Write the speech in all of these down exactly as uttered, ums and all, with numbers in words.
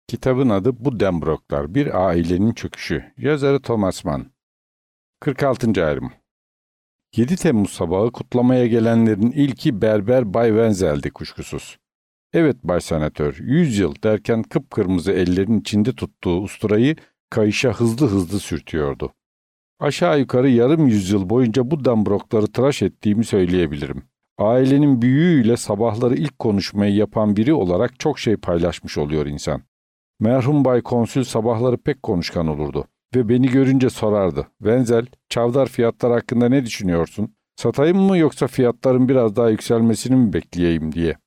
Kitabın adı Buddenbrooklar, Bir Ailenin Çöküşü. Yazarı Thomas Mann. kırk altıncı ayrım. yedi Temmuz sabahı kutlamaya gelenlerin ilki berber Bay Wenzel'di kuşkusuz. Evet Bay Senatör, yüz yıl derken kıpkırmızı ellerin içinde tuttuğu usturayı kayışa hızlı hızlı sürtüyordu. Aşağı yukarı yarım yüzyıl boyunca Buddenbrookları tıraş ettiğimi söyleyebilirim. Ailenin büyüğüyle sabahları ilk konuşmayı yapan biri olarak çok şey paylaşmış oluyor insan. Merhum Bay Konsül sabahları pek konuşkan olurdu ve beni görünce sorardı. Wenzel, çavdar fiyatlar hakkında ne düşünüyorsun? Satayım mı yoksa fiyatların biraz daha yükselmesini mi bekleyeyim diye.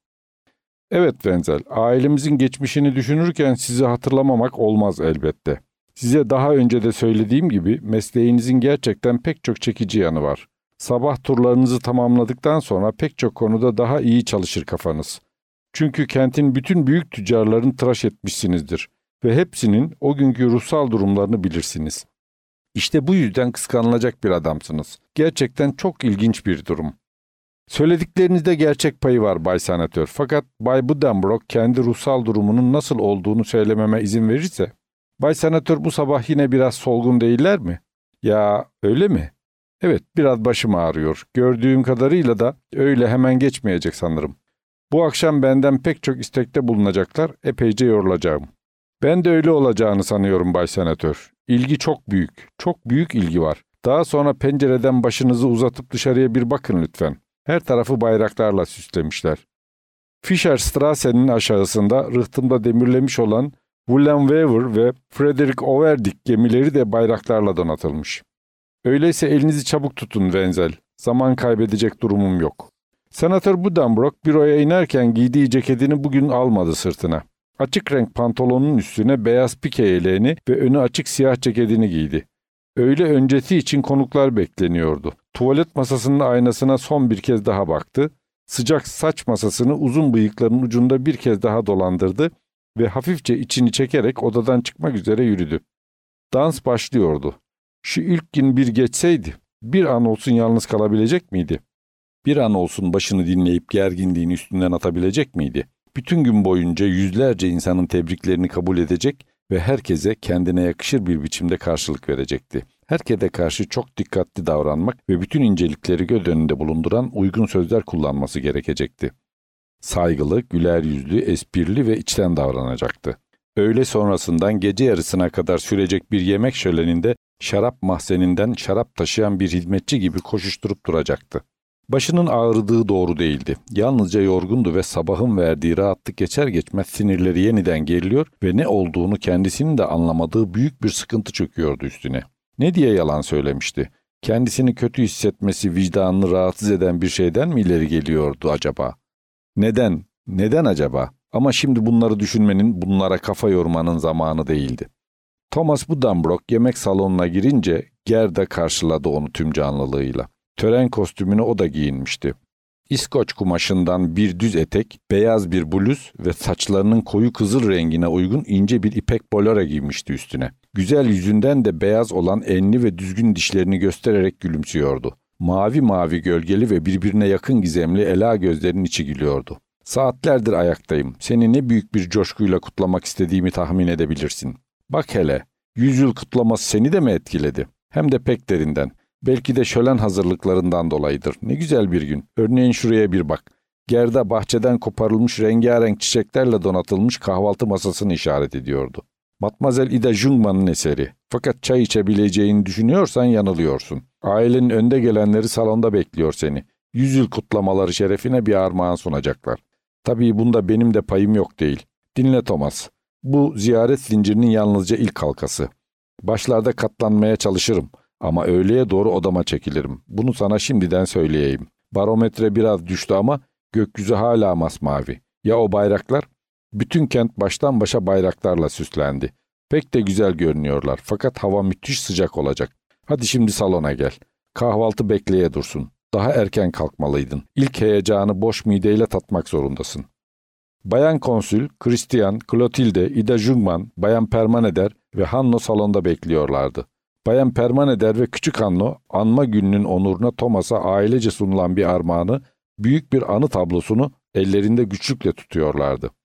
Evet Wenzel, ailemizin geçmişini düşünürken sizi hatırlamamak olmaz elbette. Size daha önce de söylediğim gibi mesleğinizin gerçekten pek çok çekici yanı var. Sabah turlarınızı tamamladıktan sonra pek çok konuda daha iyi çalışır kafanız. Çünkü kentin bütün büyük tüccarlarını tıraş etmişsinizdir ve hepsinin o günkü ruhsal durumlarını bilirsiniz. İşte bu yüzden kıskanılacak bir adamsınız. Gerçekten çok ilginç bir durum. Söylediklerinizde gerçek payı var Bay Senatör. Fakat Bay Buddenbrook kendi ruhsal durumunun nasıl olduğunu söylememe izin verirse, Bay Senatör bu sabah yine biraz solgun değiller mi? Ya öyle mi? Evet, biraz başım ağrıyor. Gördüğüm kadarıyla da öyle hemen geçmeyecek sanırım. Bu akşam benden pek çok istekte bulunacaklar, epeyce yorulacağım. Ben de öyle olacağını sanıyorum Bay Senatör. İlgi çok büyük, çok büyük ilgi var. Daha sonra pencereden başınızı uzatıp dışarıya bir bakın lütfen. Her tarafı bayraklarla süslemişler. Fischerstrasse'nin aşağısında rıhtımda demirlemiş olan William Weaver ve Frederick Overdyk gemileri de bayraklarla donatılmış. Öyleyse elinizi çabuk tutun Wenzel. Zaman kaybedecek durumum yok. Senatör Buddenbrook büroya inerken giydiği ceketini bugün almadı sırtına. Açık renk pantolonun üstüne beyaz pike yeleğini ve önü açık siyah ceketini giydi. Öğle öncesi için konuklar bekleniyordu. Tuvalet masasının aynasına son bir kez daha baktı. Sıcak saç masasını uzun bıyıkların ucunda bir kez daha dolandırdı ve hafifçe içini çekerek odadan çıkmak üzere yürüdü. Dans başlıyordu. Şu ilk gün bir geçseydi, bir an olsun yalnız kalabilecek miydi? Bir an olsun başını dinleyip gerginliğini üstünden atabilecek miydi? Bütün gün boyunca yüzlerce insanın tebriklerini kabul edecek ve herkese kendine yakışır bir biçimde karşılık verecekti. Herkese karşı çok dikkatli davranmak ve bütün incelikleri göz önünde bulunduran uygun sözler kullanması gerekecekti. Saygılı, güler yüzlü, esprili ve içten davranacaktı. Öğle sonrasından gece yarısına kadar sürecek bir yemek şöleninde şarap mahzeninden şarap taşıyan bir hizmetçi gibi koşuşturup duracaktı. Başının ağrıdığı doğru değildi. Yalnızca yorgundu ve sabahın verdiği rahatlık geçer geçmez sinirleri yeniden geriliyor ve ne olduğunu kendisinin de anlamadığı büyük bir sıkıntı çöküyordu üstüne. Ne diye yalan söylemişti? Kendisini kötü hissetmesi vicdanını rahatsız eden bir şeyden mi ileri geliyordu acaba? Neden? Neden acaba? Ama şimdi bunları düşünmenin, bunlara kafa yormanın zamanı değildi. Thomas Buddenbrook yemek salonuna girince Gerda karşıladı onu tüm canlılığıyla. Tören kostümünü o da giyinmişti. İskoç kumaşından bir düz etek, beyaz bir bluz ve saçlarının koyu kızıl rengine uygun ince bir ipek bolera giymişti üstüne. Güzel yüzünden de beyaz olan enli ve düzgün dişlerini göstererek gülümsüyordu. Mavi mavi gölgeli ve birbirine yakın gizemli ela gözlerinin içi gülüyordu. Saatlerdir ayaktayım. Seni ne büyük bir coşkuyla kutlamak istediğimi tahmin edebilirsin. Bak hele, yüzyıl kutlaması seni de mi etkiledi? Hem de pek derinden. Belki de şölen hazırlıklarından dolayıdır. Ne güzel bir gün. Örneğin şuraya bir bak. Gerda bahçeden koparılmış rengarenk çiçeklerle donatılmış kahvaltı masasını işaret ediyordu. Matmazel Ida Jungmann'ın eseri. Fakat çay içebileceğini düşünüyorsan yanılıyorsun. Ailenin önde gelenleri salonda bekliyor seni. Yüzyıl kutlamaları şerefine bir armağan sunacaklar. Tabii bunda benim de payım yok değil. Dinle Thomas. Bu ziyaret zincirinin yalnızca ilk halkası. Başlarda katlanmaya çalışırım. Ama öğleye doğru odama çekilirim. Bunu sana şimdiden söyleyeyim. Barometre biraz düştü ama gökyüzü hala masmavi. Ya o bayraklar? Bütün kent baştan başa bayraklarla süslendi. Pek de güzel görünüyorlar fakat hava müthiş sıcak olacak. Hadi şimdi salona gel. Kahvaltı bekleye dursun. Daha erken kalkmalıydın. İlk heyecanı boş mideyle tatmak zorundasın. Bayan Konsül, Christian, Clotilde, Ida Jungmann, Bayan Permaneder ve Hanno salonda bekliyorlardı. Bayan Permaneder ve Küçük Hanno, anma gününün onuruna Thomas'a ailece sunulan bir armağanı, büyük bir anı tablosunu ellerinde güçlükle tutuyorlardı.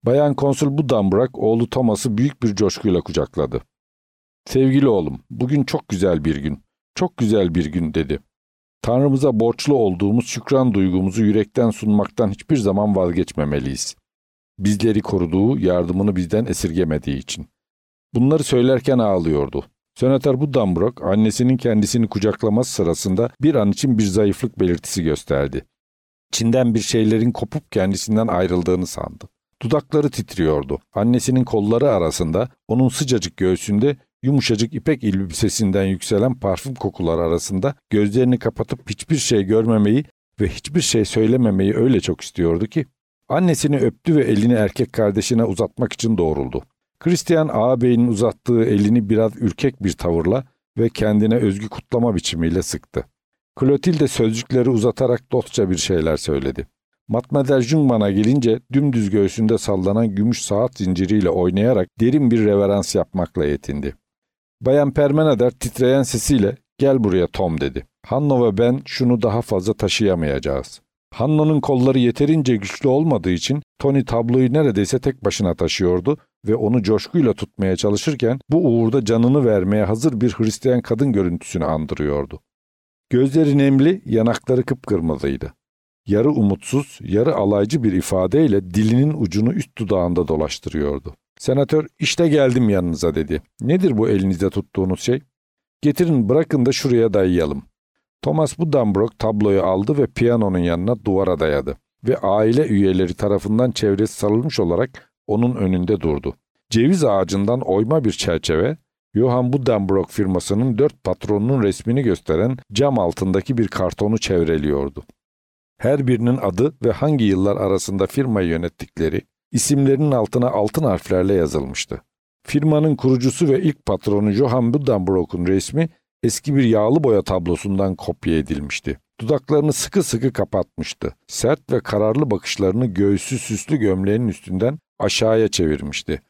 Bayan Konsul Buddenbrook oğlu Thomas'ı büyük bir coşkuyla kucakladı. "Sevgili oğlum, bugün çok güzel bir gün. Çok güzel bir gün," dedi. "Tanrımıza borçlu olduğumuz şükran duygumuzu yürekten sunmaktan hiçbir zaman vazgeçmemeliyiz. Bizleri koruduğu, yardımını bizden esirgemediği için." Bunları söylerken ağlıyordu. Senatör Buddenbrook, annesinin kendisini kucaklaması sırasında bir an için bir zayıflık belirtisi gösterdi. İçinden bir şeylerin kopup kendisinden ayrıldığını sandı. Dudakları titriyordu. Annesinin kolları arasında, onun sıcacık göğsünde, yumuşacık ipek elbisesinden yükselen parfüm kokuları arasında gözlerini kapatıp hiçbir şey görmemeyi ve hiçbir şey söylememeyi öyle çok istiyordu ki, annesini öptü ve elini erkek kardeşine uzatmak için doğruldu. Christian ağabeyinin uzattığı elini biraz ürkek bir tavırla ve kendine özgü kutlama biçimiyle sıktı. Clotilde sözcükleri uzatarak dostça bir şeyler söyledi. Mademoiselle Jungmann'a gelince dümdüz göğsünde sallanan gümüş saat zinciriyle oynayarak derin bir reverans yapmakla yetindi. Bayan Permenader titreyen sesiyle "Gel buraya Tom," dedi. "Hanno ve ben şunu daha fazla taşıyamayacağız." Hanno'nun kolları yeterince güçlü olmadığı için Tony tabloyu neredeyse tek başına taşıyordu ve onu coşkuyla tutmaya çalışırken bu uğurda canını vermeye hazır bir Hristiyan kadın görüntüsünü andırıyordu. Gözleri nemli, yanakları kıpkırmızıydı. Yarı umutsuz, yarı alaycı bir ifadeyle dilinin ucunu üst dudağında dolaştırıyordu. Senatör, "İşte geldim yanınıza," dedi. "Nedir bu elinizde tuttuğunuz şey?" "Getirin, bırakın da şuraya dayayalım." Thomas Buddenbrook tabloyu aldı ve piyanonun yanına duvara dayadı ve aile üyeleri tarafından çevresi sarılmış olarak onun önünde durdu. Ceviz ağacından oyma bir çerçeve, Johann Buddenbrook firmasının dört patronunun resmini gösteren cam altındaki bir kartonu çevreliyordu. Her birinin adı ve hangi yıllar arasında firmayı yönettikleri isimlerinin altına altın harflerle yazılmıştı. Firmanın kurucusu ve ilk patronu Johann Buddenbrook'un resmi eski bir yağlı boya tablosundan kopya edilmişti. Dudaklarını sıkı sıkı kapatmıştı. Sert ve kararlı bakışlarını göğsü süslü gömleğinin üstünden aşağıya çevirmişti.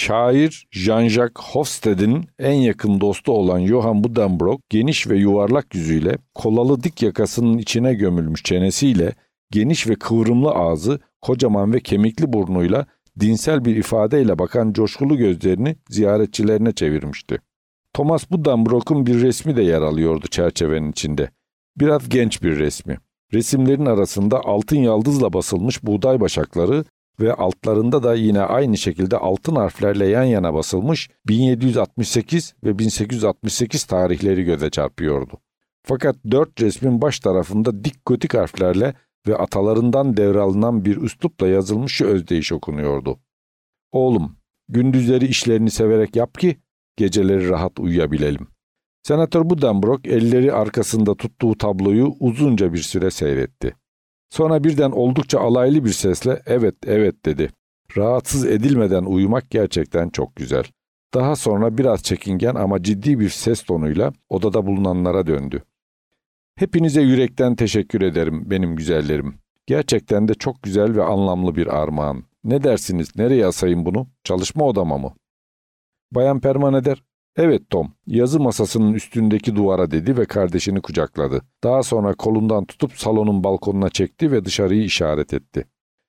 Şair Jean-Jacques Hofstad'ın en yakın dostu olan Johann Buddenbrook, geniş ve yuvarlak yüzüyle, kolalı dik yakasının içine gömülmüş çenesiyle, geniş ve kıvrımlı ağzı, kocaman ve kemikli burnuyla, dinsel bir ifadeyle bakan coşkulu gözlerini ziyaretçilerine çevirmişti. Thomas Buddenbrook'un bir resmi de yer alıyordu çerçevenin içinde. Biraz genç bir resmi. Resimlerin arasında altın yaldızla basılmış buğday başakları ve altlarında da yine aynı şekilde altın harflerle yan yana basılmış bin yedi yüz altmış sekiz ve bin sekiz yüz altmış sekiz tarihleri göze çarpıyordu. Fakat dört resmin baş tarafında dik gotik harflerle ve atalarından devralınan bir üslupla yazılmış şu özdeyiş okunuyordu. "Oğlum, gündüzleri işlerini severek yap ki geceleri rahat uyuyabilelim." Senatör Buddenbrook elleri arkasında tuttuğu tabloyu uzunca bir süre seyretti. Sonra birden oldukça alaylı bir sesle "Evet, evet," dedi. "Rahatsız edilmeden uyumak gerçekten çok güzel." Daha sonra biraz çekingen ama ciddi bir ses tonuyla odada bulunanlara döndü. "Hepinize yürekten teşekkür ederim benim güzellerim. Gerçekten de çok güzel ve anlamlı bir armağan. Ne dersiniz, nereye asayım bunu? Çalışma odama mı?" Bayan Permaneder, "Evet Tom, yazı masasının üstündeki duvara," dedi ve kardeşini kucakladı. Daha sonra kolundan tutup salonun balkonuna çekti ve dışarıyı işaret etti.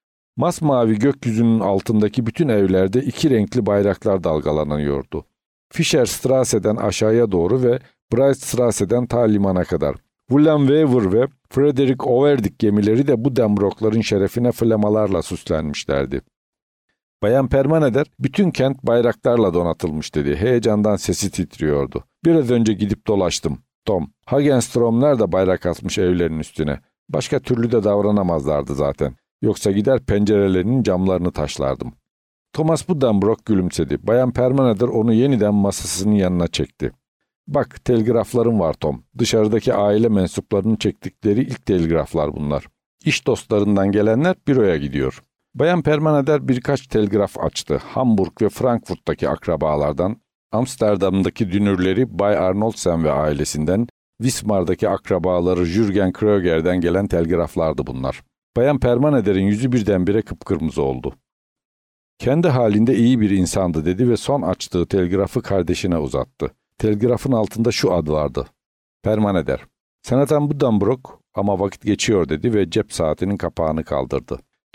Masmavi gökyüzünün altındaki bütün evlerde iki renkli bayraklar dalgalanıyordu. Fischerstrasse'den aşağıya doğru ve Breitstrasse'den ta limana kadar. William Weaver ve Frederick Overdyk gemileri de bu Buddenbrook'ların şerefine flamalarla süslenmişlerdi. Bayan Permaneder, "Bütün kent bayraklarla donatılmış," dedi. Heyecandan sesi titriyordu. "Biraz önce gidip dolaştım. Tom, Hagenstrom'lar da bayrak asmış evlerin üstüne. Başka türlü de davranamazlardı zaten. Yoksa gider pencerelerinin camlarını taşlardım." Thomas Buddenbrook gülümsedi. Bayan Permaneder onu yeniden masasının yanına çekti. "Bak, telgraflarım var Tom. Dışarıdaki aile mensuplarının çektikleri ilk telgraflar bunlar. İş dostlarından gelenler büroya gidiyor." Bayan Permaneder birkaç telgraf açtı. Hamburg ve Frankfurt'taki akrabalardan, Amsterdam'daki dünürleri Bay Arnoldsen ve ailesinden, Wismar'daki akrabaları Jürgen Kröger'den gelen telgraflardı bunlar. Bayan Permaneder'in yüzü birdenbire kıpkırmızı oldu. "Kendi halinde iyi bir insandı," dedi ve son açtığı telgrafı kardeşine uzattı. Telgrafın altında şu ad vardı: Permaneder. "Senatör Buddenbrook, ama vakit geçiyor," dedi ve cep saatinin kapağını kaldırdı.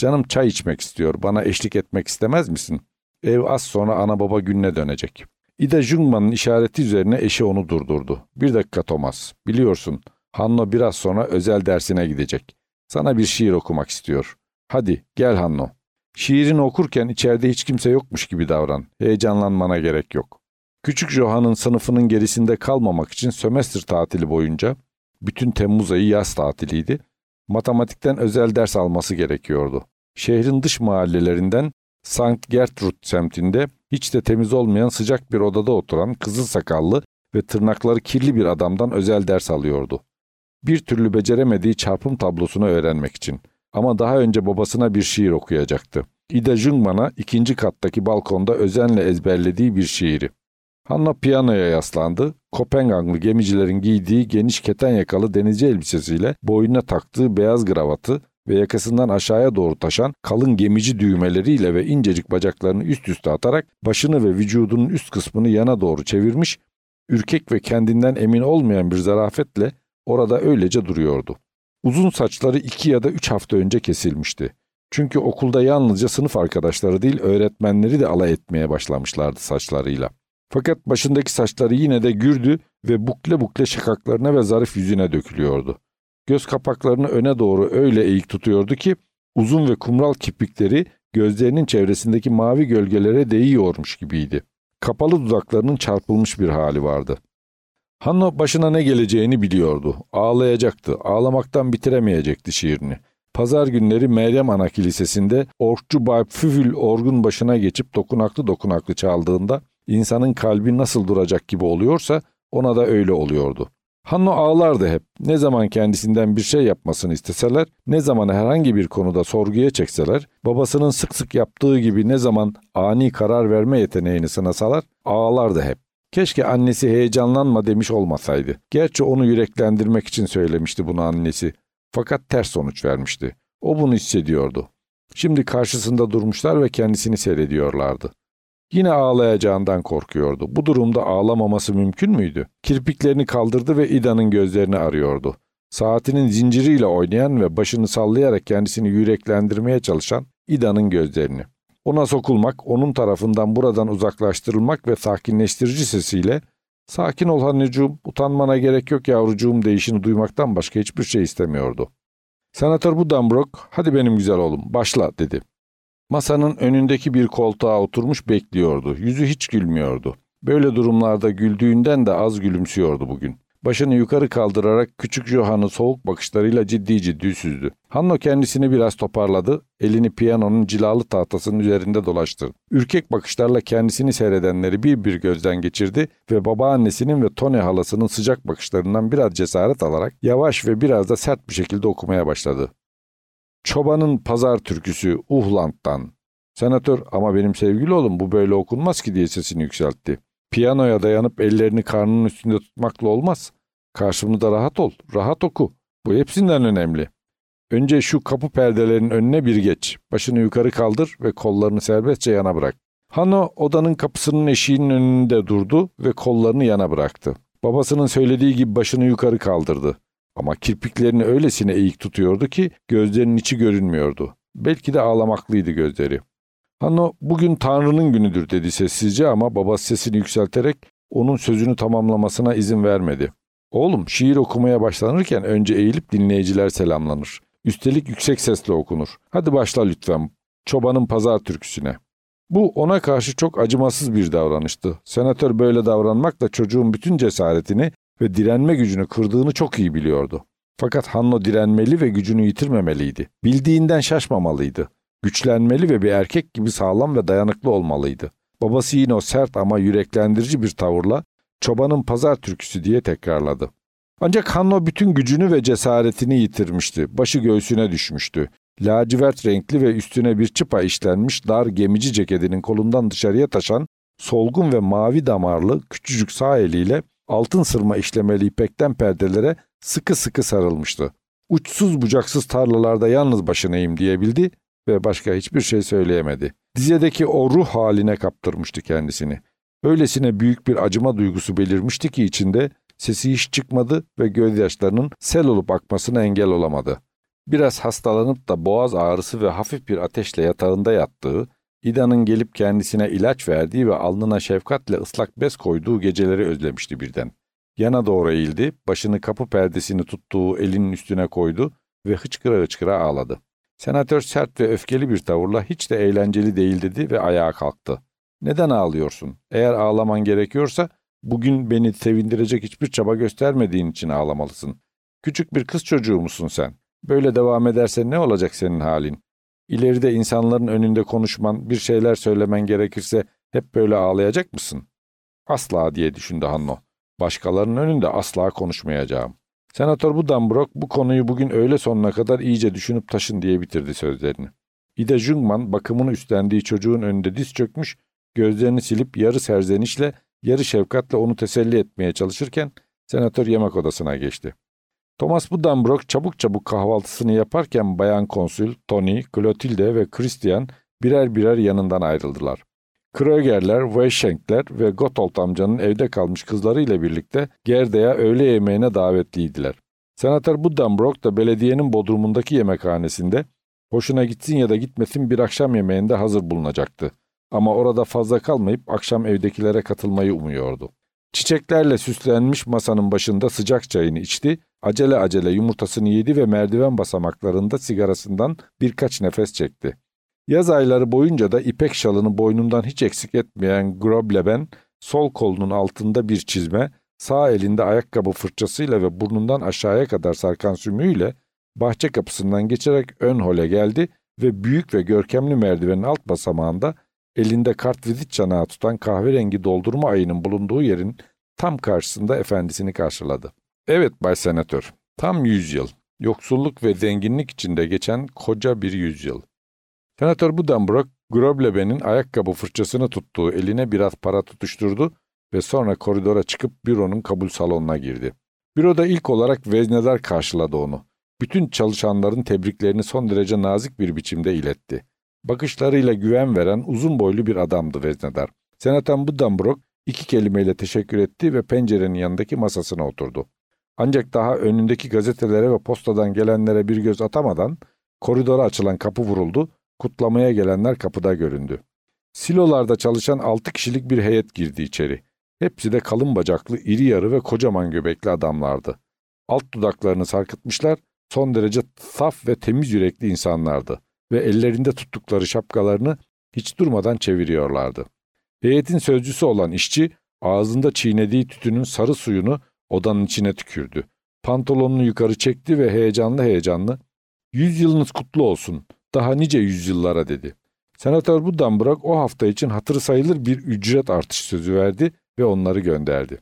Canım çay içmek istiyor. Bana eşlik etmek istemez misin? Ev az sonra ana baba gününe dönecek. Ida Jungmann'ın işareti üzerine eşi onu durdurdu. Bir dakika Thomas. Biliyorsun, Hanno biraz sonra özel dersine gidecek. Sana bir şiir okumak istiyor. Hadi gel Hanno. Şiirini okurken içeride hiç kimse yokmuş gibi davran. Heyecanlanmana gerek yok. Küçük Johann'ın sınıfının gerisinde kalmamak için sömestr tatili boyunca, bütün Temmuz ayı yaz tatiliydi, matematikten özel ders alması gerekiyordu. Şehrin dış mahallelerinden Sankt Gertrud semtinde hiç de temiz olmayan sıcak bir odada oturan kızıl sakallı ve tırnakları kirli bir adamdan özel ders alıyordu. Bir türlü beceremediği çarpım tablosunu öğrenmek için. Ama daha önce babasına bir şiir okuyacaktı. Ida Jungmann'a ikinci kattaki balkonda özenle ezberlediği bir şiiri. Hanno piyanoya yaslandı. Kopenhaglı gemicilerin giydiği geniş keten yakalı denizci elbisesiyle boynuna taktığı beyaz kravatı ve yakasından aşağıya doğru taşan kalın gemici düğmeleriyle ve incecik bacaklarını üst üste atarak başını ve vücudunun üst kısmını yana doğru çevirmiş, ürkek ve kendinden emin olmayan bir zarafetle orada öylece duruyordu. Uzun saçları iki ya da üç hafta önce kesilmişti. Çünkü okulda yalnızca sınıf arkadaşları değil, öğretmenleri de alay etmeye başlamışlardı saçlarıyla. Fakat başındaki saçları yine de gürdü ve bukle bukle şakaklarına ve zarif yüzüne dökülüyordu. Göz kapaklarını öne doğru öyle eğik tutuyordu ki uzun ve kumral kirpikleri gözlerinin çevresindeki mavi gölgelere değiyormuş gibiydi. Kapalı dudaklarının çarpılmış bir hali vardı. Hanno başına ne geleceğini biliyordu. Ağlayacaktı. Ağlamaktan bitiremeyecekti şiirini. Pazar günleri Meryem Ana Kilisesi'nde orkçu Bay Pfüffel orgun başına geçip dokunaklı dokunaklı çaldığında insanın kalbi nasıl duracak gibi oluyorsa ona da öyle oluyordu. Hanno ağlardı hep. Ne zaman kendisinden bir şey yapmasını isteseler, ne zaman herhangi bir konuda sorguya çekseler, babasının sık sık yaptığı gibi ne zaman ani karar verme yeteneğini sınasalar, ağlardı hep. Keşke annesi heyecanlanma demiş olmasaydı. Gerçi onu yüreklendirmek için söylemişti bunu annesi. Fakat ters sonuç vermişti. O bunu hissediyordu. Şimdi karşısında durmuşlar ve kendisini seyrediyorlardı. Yine ağlayacağından korkuyordu. Bu durumda ağlamaması mümkün müydü? Kirpiklerini kaldırdı ve Ida'nın gözlerini arıyordu. Saatinin zinciriyle oynayan ve başını sallayarak kendisini yüreklendirmeye çalışan Ida'nın gözlerini. Ona sokulmak, onun tarafından buradan uzaklaştırılmak ve sakinleştirici sesiyle "Sakin ol Hannucuğum, utanmana gerek yok yavrucuğum" deyişini duymaktan başka hiçbir şey istemiyordu. "Senatör Buddenbrook, hadi benim güzel oğlum, başla" dedi. Masanın önündeki bir koltuğa oturmuş bekliyordu. Yüzü hiç gülmüyordu. Böyle durumlarda güldüğünden de az gülümsüyordu bugün. Başını yukarı kaldırarak küçük Johann'ı soğuk bakışlarıyla ciddi ciddi süzdü. Hanno kendisini biraz toparladı, elini piyanonun cilalı tahtasının üzerinde dolaştırdı. Ürkek bakışlarla kendisini seyredenleri bir bir gözden geçirdi ve babaannesinin ve Tony halasının sıcak bakışlarından biraz cesaret alarak yavaş ve biraz da sert bir şekilde okumaya başladı. "Çobanın pazar türküsü Uhland'dan." "Senatör, ama benim sevgili oğlum, bu böyle okunmaz ki" diye sesini yükseltti. "Piyanoya dayanıp ellerini karnının üstünde tutmakla olmaz. Karşımda rahat ol, rahat oku. Bu hepsinden önemli. Önce şu kapı perdelerinin önüne bir geç. Başını yukarı kaldır ve kollarını serbestçe yana bırak." Hanno odanın kapısının eşiğinin önünde durdu ve kollarını yana bıraktı. Babasının söylediği gibi başını yukarı kaldırdı. Ama kirpiklerini öylesine eğik tutuyordu ki gözlerinin içi görünmüyordu. Belki de ağlamaklıydı gözleri. Hanno, "Bugün Tanrı'nın günüdür" dedi sessizce ama babası sesini yükselterek onun sözünü tamamlamasına izin vermedi. "Oğlum, şiir okumaya başlanırken önce eğilip dinleyiciler selamlanır. Üstelik yüksek sesle okunur. Hadi başla lütfen, çobanın pazar türküsüne." Bu ona karşı çok acımasız bir davranıştı. Senatör böyle davranmakla çocuğun bütün cesaretini ve direnme gücünü kırdığını çok iyi biliyordu. Fakat Hanno direnmeli ve gücünü yitirmemeliydi. Bildiğinden şaşmamalıydı. Güçlenmeli ve bir erkek gibi sağlam ve dayanıklı olmalıydı. Babası yine o sert ama yüreklendirici bir tavırla "Çobanın pazar türküsü" diye tekrarladı. Ancak Hanno bütün gücünü ve cesaretini yitirmişti. Başı göğsüne düşmüştü. Lacivert renkli ve üstüne bir çıpa işlenmiş dar gemici ceketinin kolundan dışarıya taşan solgun ve mavi damarlı küçücük sağ eliyle altın sırma işlemeli ipekten perdelere sıkı sıkı sarılmıştı. Uçsuz bucaksız tarlalarda yalnız başına eğim diyebildi ve başka hiçbir şey söyleyemedi. Dizedeki o ruh haline kaptırmıştı kendisini. Öylesine büyük bir acıma duygusu belirmişti ki içinde, sesi hiç çıkmadı ve gözyaşlarının sel olup akmasına engel olamadı. Biraz hastalanıp da boğaz ağrısı ve hafif bir ateşle yatağında yattığı, İda'nın gelip kendisine ilaç verdiği ve alnına şefkatle ıslak bez koyduğu geceleri özlemişti birden. Yana doğru eğildi, başını kapı perdesini tuttuğu elinin üstüne koydu ve hıçkıra hıçkıra ağladı. Senatör sert ve öfkeli bir tavırla hiç de eğlenceli değil dedi ve ayağa kalktı. Neden ağlıyorsun? Eğer ağlaman gerekiyorsa bugün beni sevindirecek hiçbir çaba göstermediğin için ağlamalısın. Küçük bir kız çocuğu musun sen? Böyle devam edersen ne olacak senin halin? İleride insanların önünde konuşman, bir şeyler söylemen gerekirse hep böyle ağlayacak mısın? Asla diye düşündü Hanno. Başkalarının önünde asla konuşmayacağım. Senatör Buddenbrook bu konuyu bugün öğle sonuna kadar iyice düşünüp taşın diye bitirdi sözlerini. Ida Jungmann bakımını üstlendiği çocuğun önünde diz çökmüş, gözlerini silip yarı serzenişle, yarı şefkatle onu teselli etmeye çalışırken senatör yemek odasına geçti. Thomas Buddenbrook çabuk çabuk kahvaltısını yaparken Bayan Konsül, Tony, Clotilde ve Christian birer birer yanından ayrıldılar. Krögerler, Weisschenkler ve Gotthold amcanın evde kalmış kızlarıyla birlikte Gerde'ye öğle yemeğine davetliydiler. Senatör Buddenbrook da belediyenin bodrumundaki yemekhanesinde, hoşuna gitsin ya da gitmesin bir akşam yemeğinde hazır bulunacaktı. Ama orada fazla kalmayıp akşam evdekilere katılmayı umuyordu. Çiçeklerle süslenmiş masanın başında sıcak çayını içti, acele acele yumurtasını yedi ve merdiven basamaklarında sigarasından birkaç nefes çekti. Yaz ayları boyunca da ipek şalını boynundan hiç eksik etmeyen Grobleben, sol kolunun altında bir çizme, sağ elinde ayakkabı fırçasıyla ve burnundan aşağıya kadar sarkan sümüğüyle bahçe kapısından geçerek ön hole geldi ve büyük ve görkemli merdivenin alt basamağında elinde kartvizit çanağı tutan kahverengi doldurma ayının bulunduğu yerin tam karşısında efendisini karşıladı. Evet Bay Senatör, tam yüz yıl, yoksulluk ve zenginlik içinde geçen koca bir yüzyıl. Senatör Buddenbrook, Grobleben'in ayakkabı fırçasını tuttuğu eline biraz para tutuşturdu ve sonra koridora çıkıp büronun kabul salonuna girdi. Büroda ilk olarak veznedar karşıladı onu. Bütün çalışanların tebriklerini son derece nazik bir biçimde iletti. Bakışlarıyla güven veren uzun boylu bir adamdı veznedar. Senatör Buddenbrook iki kelimeyle teşekkür etti ve pencerenin yanındaki masasına oturdu. Ancak daha önündeki gazetelere ve postadan gelenlere bir göz atamadan koridora açılan kapı vuruldu, kutlamaya gelenler kapıda göründü. Silolarda çalışan altı kişilik bir heyet girdi içeri. Hepsi de kalın bacaklı, iri yarı ve kocaman göbekli adamlardı. Alt dudaklarını sarkıtmışlar, son derece saf ve temiz yürekli insanlardı ve ellerinde tuttukları şapkalarını hiç durmadan çeviriyorlardı. Heyetin sözcüsü olan işçi, ağzında çiğnediği tütünün sarı suyunu odanın içine tükürdü. Pantolonunu yukarı çekti ve heyecanlı heyecanlı, "Yüzyılınız kutlu olsun, daha nice yüzyıllara" dedi. Senatör Buddenbrook o hafta için hatırı sayılır bir ücret artışı sözü verdi ve onları gönderdi.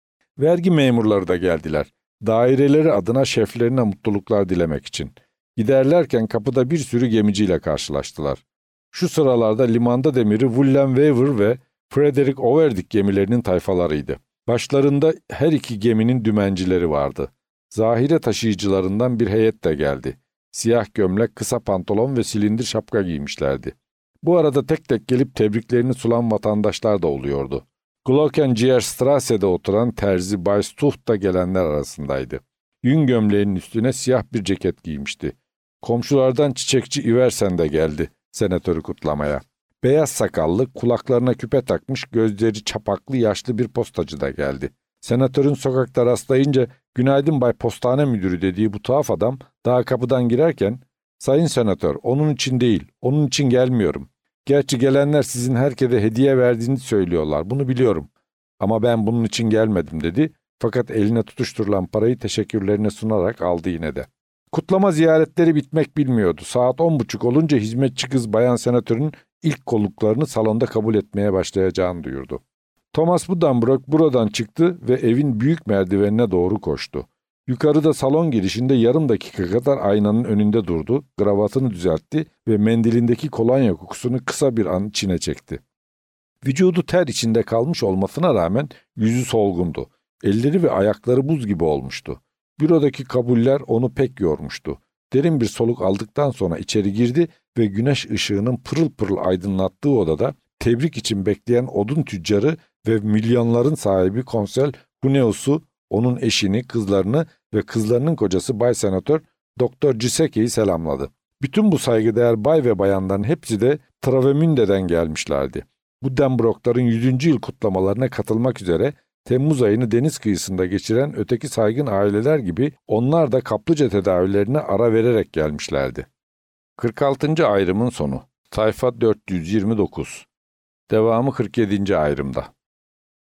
Vergi memurları da geldiler. Daireleri adına şeflerine mutluluklar dilemek için. Giderlerken kapıda bir sürü gemiciyle karşılaştılar. Şu sıralarda limanda demiri Willem Wever ve Frederick Overdyk gemilerinin tayfalarıydı. Başlarında her iki geminin dümencileri vardı. Zahire taşıyıcılarından bir heyet de geldi. Siyah gömlek, kısa pantolon ve silindir şapka giymişlerdi. Bu arada tek tek gelip tebriklerini sunan vatandaşlar da oluyordu. Glockengierstrasse'de oturan terzi Bay Stucht da gelenler arasındaydı. Yün gömleğinin üstüne siyah bir ceket giymişti. Komşulardan çiçekçi Iversen de geldi senatörü kutlamaya. Beyaz sakallı, kulaklarına küpe takmış, gözleri çapaklı yaşlı bir postacı da geldi. Senatörün sokakta rastlayınca "Günaydın Bay Postane Müdürü" dediği bu tuhaf adam daha kapıdan girerken "Sayın Senatör, onun için değil, onun için gelmiyorum. Gerçi gelenler sizin herkese hediye verdiğini söylüyorlar, bunu biliyorum. Ama ben bunun için gelmedim" dedi. Fakat eline tutuşturulan parayı teşekkürlerine sunarak aldı yine de. Kutlama ziyaretleri bitmek bilmiyordu. Saat on buçuk olunca hizmetçi kız Bayan Senatör'ün ilk konuklarını salonda kabul etmeye başlayacağını duyurdu. Thomas Buddenbrook buradan çıktı ve evin büyük merdivenine doğru koştu. Yukarıda salon girişinde yarım dakika kadar aynanın önünde durdu, kravatını düzeltti ve mendilindeki kolonya kokusunu kısa bir an içine çekti. Vücudu ter içinde kalmış olmasına rağmen yüzü solgundu. Elleri ve ayakları buz gibi olmuştu. Bürodaki kabuller onu pek yormuştu. Derin bir soluk aldıktan sonra içeri girdi ve güneş ışığının pırıl pırıl aydınlattığı odada tebrik için bekleyen odun tüccarı ve milyonların sahibi Konsel Huneus'u, onun eşini, kızlarını ve kızlarının kocası Bay Senatör Doktor Ciseke'yi selamladı. Bütün bu saygıdeğer bay ve bayanların hepsi de Travemünde'den gelmişlerdi. Bu Denbrock'ların yüzüncü yıl kutlamalarına katılmak üzere Temmuz ayını deniz kıyısında geçiren öteki saygın aileler gibi onlar da kaplıca tedavilerine ara vererek gelmişlerdi. kırk altıncı ayrımın sonu. Sayfa dört yüz yirmi dokuz. Devamı kırk yedinci ayrımda.